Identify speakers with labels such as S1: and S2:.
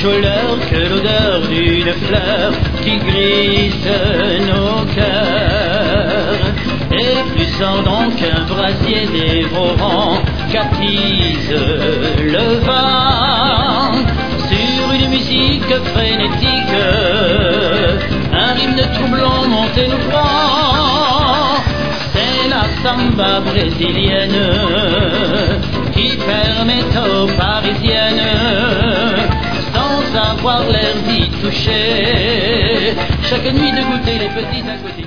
S1: l'heure que l'odeur d'une fleur qui grise nos cœurs. Et plus ardent qu'un brasier dévorant qu'attise le vent. Sur une musique frénétique, un rythme troublant monte et nous prend. C'est la samba brésilienne qui permet aux Parisiennes, sans avoir l'air d'y toucher, chaque nuit de goûter les petits à côté.